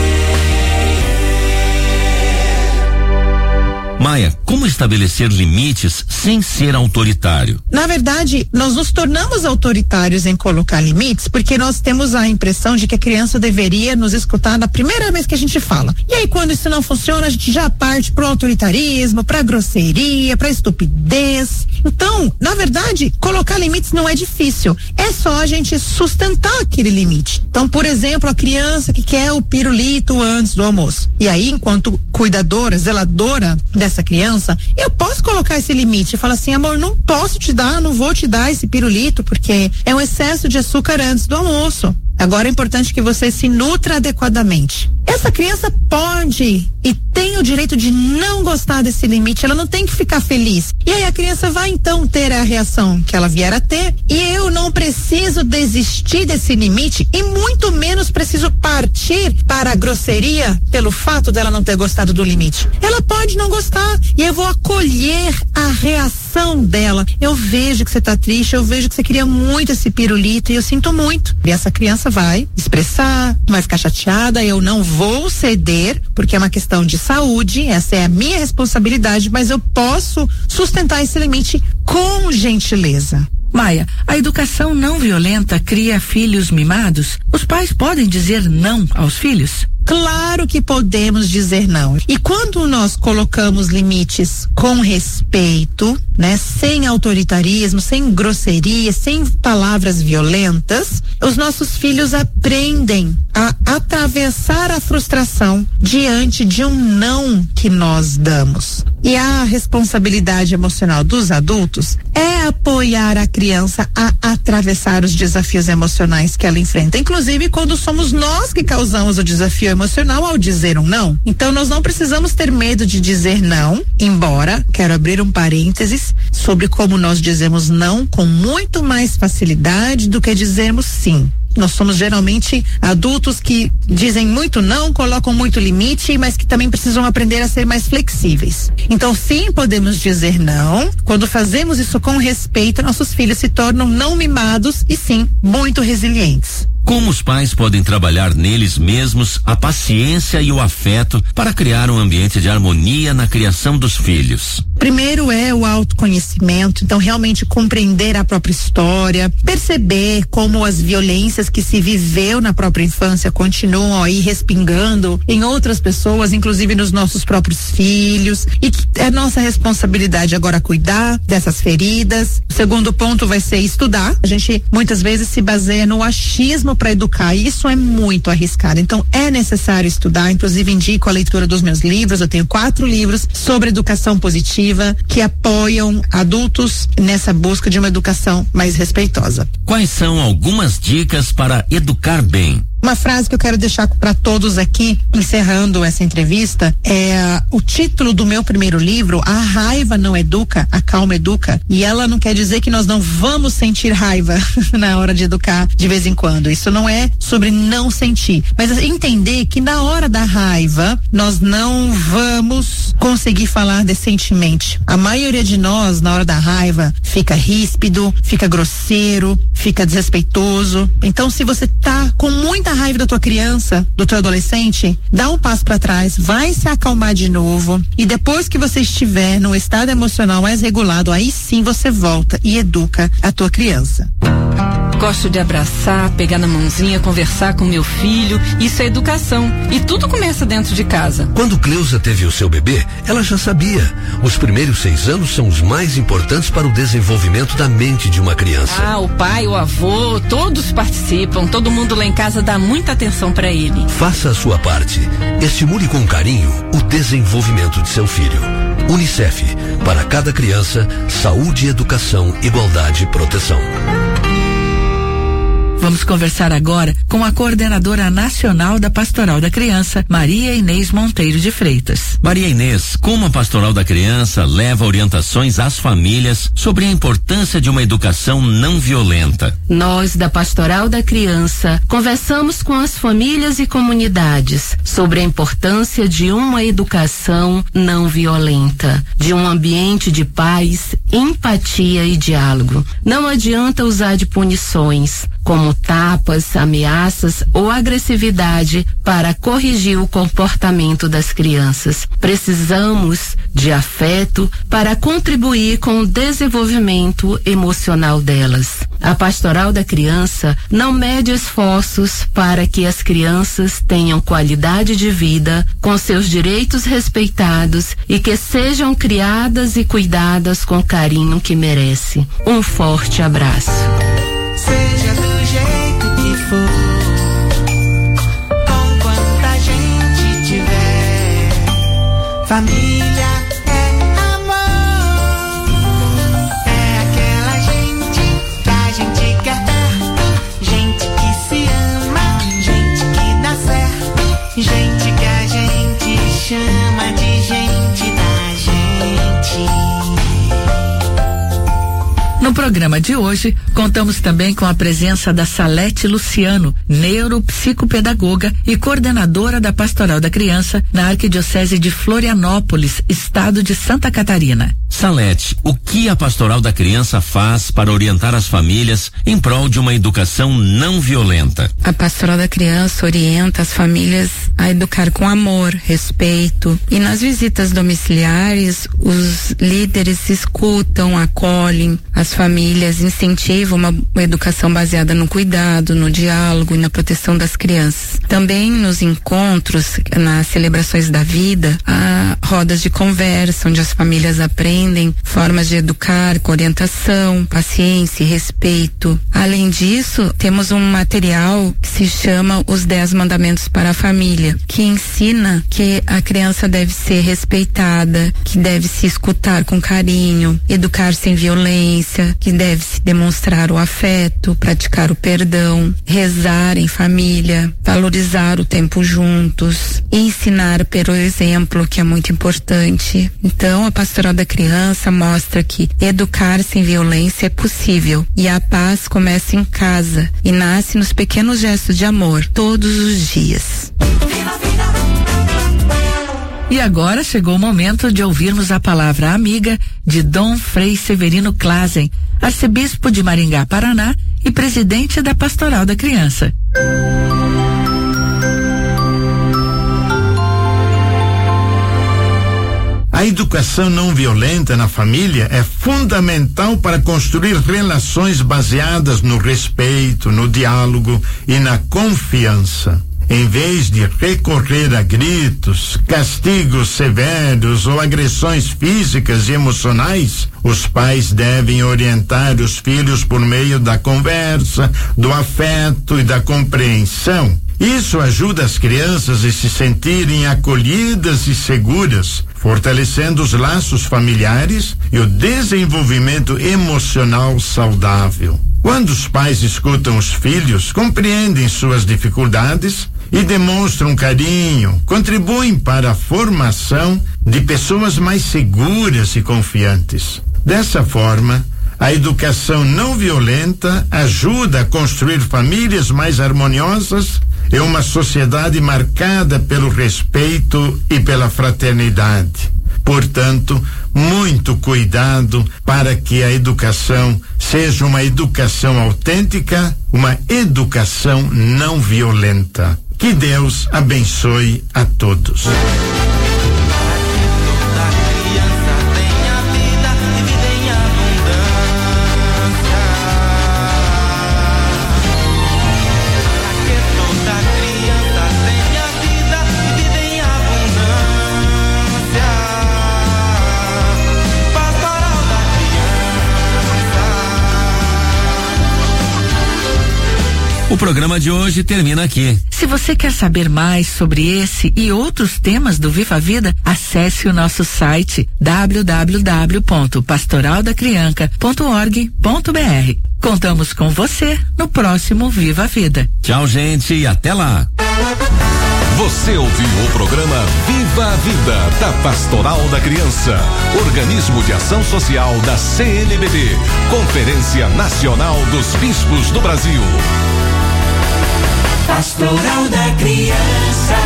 Maia, como estabelecer limites sem ser autoritário? Na verdade, nós nos tornamos autoritários em colocar limites porque nós temos a impressão de que a criança deveria nos escutar na primeira vez que a gente fala. E aí, quando isso não funciona, a gente já parte pro autoritarismo, pra grosseria, pra estupidez. Então, na verdade, colocar limites não é difícil. É só a gente sustentar aquele limite. Então, por exemplo, a criança que quer o pirulito antes do almoço. E aí, enquanto cuidadora, zeladora dessa criança, eu posso colocar esse limite e falar assim, amor, não posso te dar, não vou te dar esse pirulito porque é um excesso de açúcar antes do almoço. Agora é importante que você se nutra adequadamente. Essa criança pode e tem o direito de não gostar desse limite, ela não tem que ficar feliz. E aí a criança vai então ter a reação que ela vier a ter e eu não preciso desistir desse limite e muito menos preciso partir para a grosseria pelo fato dela não ter gostado do limite. Ela pode não gostar e eu vou acolher a reação dela. Eu vejo que você tá triste, eu vejo que você queria muito esse pirulito e eu sinto muito. E essa criança vai expressar, vai ficar chateada, eu não vou ceder, porque é uma questão de saúde, essa é a minha responsabilidade, mas eu posso sustentar esse limite com gentileza. Maia, a educação não violenta cria filhos mimados? Os pais podem dizer não aos filhos? Claro que podemos dizer não. E quando nós colocamos limites com respeito, né, sem autoritarismo, sem grosseria, sem palavras violentas, os nossos filhos aprendem a atravessar a frustração diante de um não que nós damos. E a responsabilidade emocional dos adultos é apoiar a criança a atravessar os desafios emocionais que ela enfrenta, inclusive quando somos nós que causamos o desafio emocional ao dizer um não. Então nós não precisamos ter medo de dizer não, embora, quero abrir um parênteses sobre como nós dizemos não com muito mais facilidade do que dizermos sim. Nós somos geralmente adultos que dizem muito não, colocam muito limite, mas que também precisam aprender a ser mais flexíveis. Então, sim, podemos dizer não. Quando fazemos isso com respeito, nossos filhos se tornam não mimados e sim, muito resilientes. Como os pais podem trabalhar neles mesmos a paciência e o afeto para criar um ambiente de harmonia na criação dos filhos? Primeiro é o autoconhecimento, então realmente compreender a própria história, perceber como as violências que se viveu na própria infância continuam aí respingando em outras pessoas, inclusive nos nossos próprios filhos, e que é nossa responsabilidade agora cuidar dessas feridas. O segundo ponto vai ser estudar. A gente muitas vezes se baseia no achismo para educar, e isso é muito arriscado. Então é necessário estudar, inclusive indico a leitura dos meus livros. Eu tenho quatro livros sobre educação positiva que apoiam adultos nessa busca de uma educação mais respeitosa. Quais são algumas dicas para educar bem? Uma frase que eu quero deixar para todos aqui, encerrando essa entrevista, é o título do meu primeiro livro, A Raiva Não Educa, A Calma Educa. E ela não quer dizer que nós não vamos sentir raiva na hora de educar de vez em quando. Isso não é sobre não sentir, mas entender que na hora da raiva nós não vamos conseguir falar decentemente. A maioria de nós, na hora da raiva, fica ríspido, fica grosseiro, fica desrespeitoso. Então, se você tá com muita raiva da tua criança, do teu adolescente, dá um passo para trás, vai se acalmar de novo e depois que você estiver num estado emocional mais regulado, aí sim você volta e educa a tua criança. Gosto de abraçar, pegar na mãozinha, conversar com meu filho. Isso é educação. E tudo começa dentro de casa. Quando Cleusa teve o seu bebê, ela já sabia. Os primeiros seis anos são os mais importantes para o desenvolvimento da mente de uma criança. Ah, o pai, o avô, todos participam. Todo mundo lá em casa dá muita atenção para ele. Faça a sua parte. Estimule com carinho o desenvolvimento de seu filho. Unicef, para cada criança, saúde, educação, igualdade e proteção. Vamos conversar agora com a coordenadora nacional da Pastoral da Criança, Maria Inês Monteiro de Freitas. Maria Inês, como a Pastoral da Criança leva orientações às famílias sobre a importância de uma educação não violenta? Nós, da Pastoral da Criança, conversamos com as famílias e comunidades sobre a importância de uma educação não violenta, de um ambiente de paz, empatia e diálogo. Não adianta usar de punições, como tapas, ameaças ou agressividade para corrigir o comportamento das crianças. Precisamos de afeto para contribuir com o desenvolvimento emocional delas. A Pastoral da Criança não mede esforços para que as crianças tenham qualidade de vida, com seus direitos respeitados e que sejam criadas e cuidadas com o carinho que merece. Um forte abraço. Seja do jeito que for, com quanta gente tiver, família é amor, é aquela gente que a gente quer perto, gente que se ama, gente que dá certo, gente que a gente chama de gente da gente. No programa de hoje, contamos também com a presença da Salete Luciano, neuropsicopedagoga e coordenadora da Pastoral da Criança na Arquidiocese de Florianópolis, estado de Santa Catarina. Salete, o que a Pastoral da Criança faz para orientar as famílias em prol de uma educação não violenta? A Pastoral da Criança orienta as famílias a educar com amor, respeito, e nas visitas domiciliares os líderes escutam, acolhem as famílias, incentivam uma, uma educação baseada no cuidado, no diálogo e na proteção das crianças. Também nos encontros, nas celebrações da vida, há rodas de conversa onde as famílias aprendem formas de educar com orientação, paciência e respeito. Além disso, temos um material que se chama Os Dez Mandamentos para a Família, que ensina que a criança deve ser respeitada, que deve se escutar com carinho, educar sem violência, que deve se demonstrar o afeto, praticar o perdão, rezar em família, valorizar o tempo juntos, ensinar pelo exemplo, que é muito importante. Então, a Pastoral da Criança mostra que educar sem violência é possível e a paz começa em casa e nasce nos pequenos gestos de amor, todos os dias. E agora chegou o momento de ouvirmos a palavra amiga de Dom Frei Severino Klazen, arcebispo de Maringá, Paraná e presidente da Pastoral da Criança. A educação não violenta na família é fundamental para construir relações baseadas no respeito, no diálogo e na confiança. Em vez de recorrer a gritos, castigos severos ou agressões físicas e emocionais, os pais devem orientar os filhos por meio da conversa, do afeto e da compreensão. Isso ajuda as crianças a se sentirem acolhidas e seguras, fortalecendo os laços familiares e o desenvolvimento emocional saudável. Quando os pais escutam os filhos, compreendem suas dificuldades e demonstram carinho, contribuem para a formação de pessoas mais seguras e confiantes. Dessa forma, a educação não violenta ajuda a construir famílias mais harmoniosas e uma sociedade marcada pelo respeito e pela fraternidade. Portanto, muito cuidado para que a educação seja uma educação autêntica, uma educação não violenta. Que Deus abençoe a todos. O programa de hoje termina aqui. Se você quer saber mais sobre esse e outros temas do Viva a Vida, acesse o nosso site w w w ponto pastoral da criança ponto org ponto b r. Contamos com você no próximo Viva a Vida. Tchau, gente, e até lá. Você ouviu o programa Viva a Vida, da Pastoral da Criança, organismo de ação social da C N B B, Conferência Nacional dos Bispos do Brasil. Pastoral da Criança.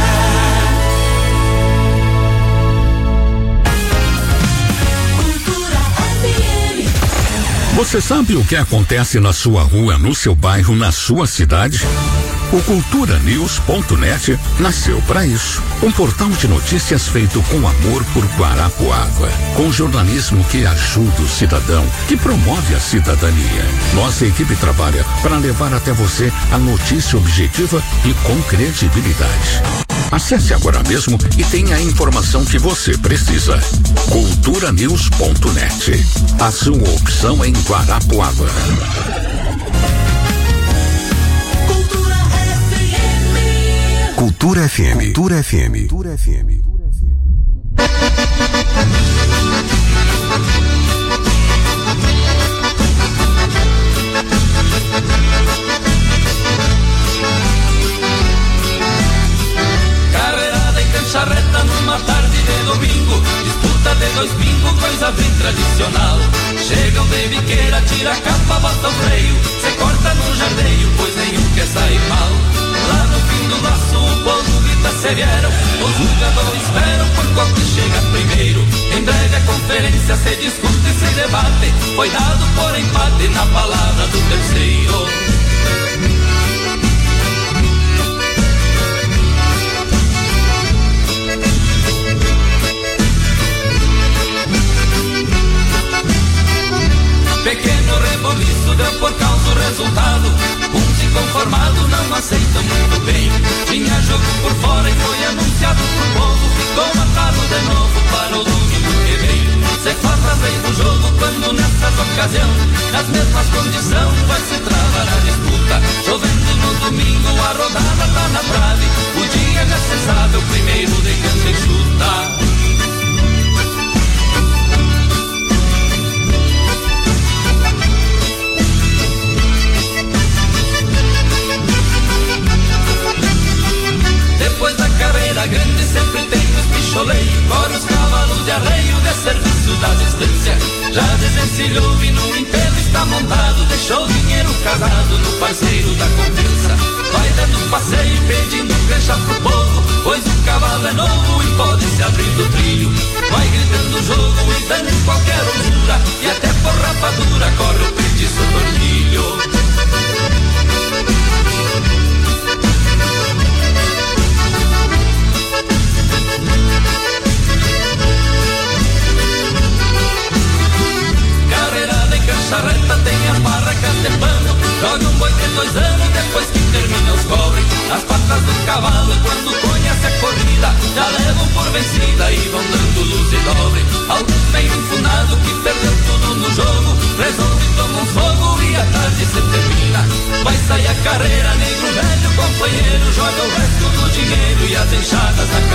Você sabe o que acontece na sua rua, no seu bairro, na sua cidade? O cultura news ponto net nasceu para isso. Um portal de notícias feito com amor por Guarapuava, com jornalismo que ajuda o cidadão, que promove a cidadania. Nossa equipe trabalha para levar até você a notícia objetiva e com credibilidade. Acesse agora mesmo e tenha a informação que você precisa. cultura news ponto net. A sua opção em Guarapuava. Cultura F M. Cultura F M. Cultura F M. Carreirada em cancha reta numa tarde de domingo, disputa de dois pingos, coisa bem tradicional. Chegam de biqueira, tira a capa, bota o freio, se corta no jardeio, pois nenhum quer sair mal. Lá no fim do laço o povo grita se vieram, os jogadores esperam por qual que chega primeiro. Em breve a conferência se discute e se debate, foi dado por empate na palavra do terceiro. Pequeno reboliço deu por causa o resultado, uns inconformados não aceitam muito bem. Tinha jogo por fora e foi anunciado pro povo, ficou marcado de novo para o domingo que vem. Se faz a vez do jogo quando nessas ocasiões, nas mesmas condições vai se travar a disputa. Chovendo no domingo a rodada tá na trave, o dia já se sabe, o primeiro de cancha e chuta. Depois da carreira grande sempre tem os picholeios, fora os cavalos de arreio de serviço da distância. Já desencilhou e no inteiro está montado, deixou dinheiro casado no parceiro da confiança. Vai dando passeio pedindo cancha pro povo, pois o cavalo é novo e pode se abrir do trilho. Vai gritando o jogo e dando qualquer ondura, e até por rapadura corre o petiço tornilho. Charreta tem as barracas de pano, joga um boi de dois anos depois que termina os cobre. As patas do cavalo quando conhece a corrida, já levam por vencida e vão dando luz e dobre. Alguns meio enfunado que perdeu tudo no jogo, resolve tomar um fogo e a tarde se termina. Vai sair a carreira, negro velho companheiro, joga o resto do dinheiro e as enxadas na